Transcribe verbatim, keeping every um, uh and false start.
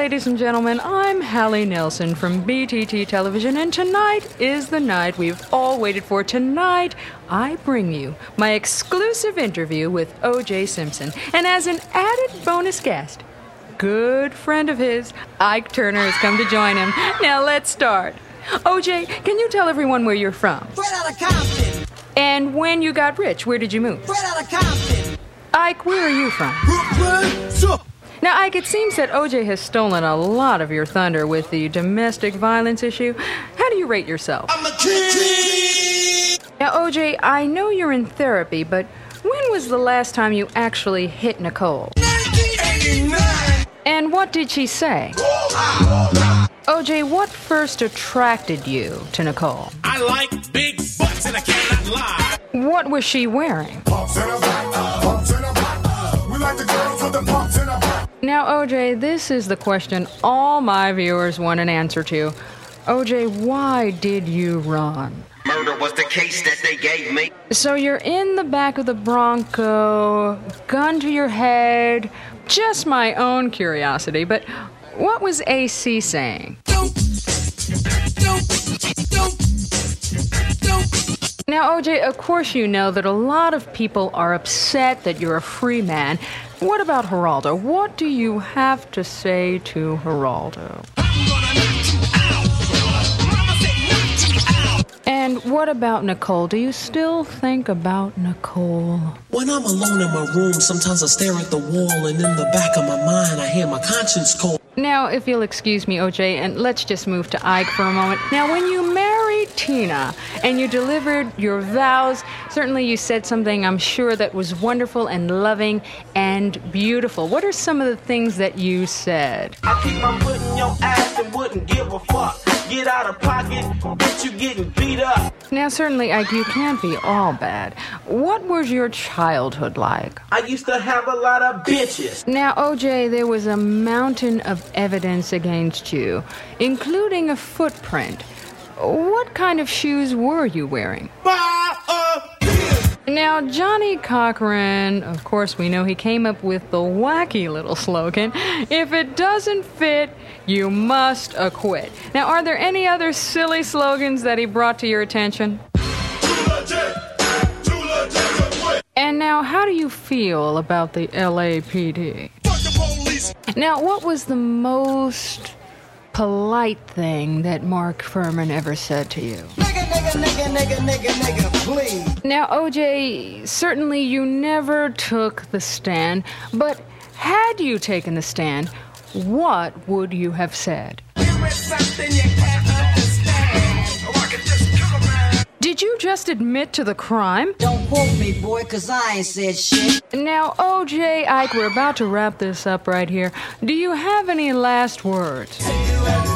ladies and gentlemen, I'm Hallie Nelson from B T T Television, and tonight is the night we've all waited for. Tonight, I bring you my exclusive interview with O J Simpson, and as an added bonus guest, good friend of his, Ike Turner, has come to join him. Now let's start. O J, can you tell everyone where you're from? Straight out of Compton. And when you got rich, where did you move? Straight out of Compton. Ike, where are you from? Brooklyn. So- Now, Ike, it seems that O J has stolen a lot of your thunder with the domestic violence issue. How do you rate yourself? I'm a king. Now, O J, I know you're in therapy, but when was the last time you actually hit Nicole? nineteen eighty-nine. And what did she say? O J, what first attracted you to Nicole? I like big butts and I cannot lie. What was she wearing? Pumps in a back, pumps in a back. We like the girls with the pumps in a back. Now, O J, this is the question all my viewers want an answer to. O J, why did you run? Murder was the case that they gave me. So you're in the back of the Bronco, gun to your head. Just my own curiosity, but what was A C saying? Don't, don't, don't, don't. Now, O J, of course you know that a lot of people are upset that you're a free man. What about Geraldo? What do you have to say to Geraldo? I'm gonna knock you out. Mama said knock you out. And what about Nicole? Do you still think about Nicole? When I'm alone in my room, sometimes I stare at the wall, and in the back of my mind, I hear my conscience call. Now, if you'll excuse me, O J, and let's just move to Ike for a moment. Now, when you married Tina and you delivered your vows, certainly you said something, I'm sure, that was wonderful and loving and beautiful. What are some of the things that you said? I keep my foot in your ass and wouldn't give a fuck. Get out of pocket, bitch, you getting beat up. Now, certainly, Ike, you can't be all bad. What was your childhood like? I used to have a lot of bitches. Now, O J, there was a mountain of evidence against you, including a footprint. What kind of shoes were you wearing? Buy a Now, Johnny Cochran, of course, we know he came up with the wacky little slogan, if it doesn't fit, you must acquit. Now, are there any other silly slogans that he brought to your attention? Too legit, too legit to quit. And now, how do you feel about the L A P D? Fuck the police. Now, what was the most polite thing that Mark Furman ever said to you? nigga, nigga, nigga, nigga, nigga, nigga, please. Now, O J, certainly you never took the stand, but had you taken the stand, what would you have said? Here is something you can't understand. Or I can just kill a man. Did you just admit to the crime? Don't quote me, boy, cause I ain't said shit. Now, O J, Ike, we're about to wrap this up right here. Do you have any last words? You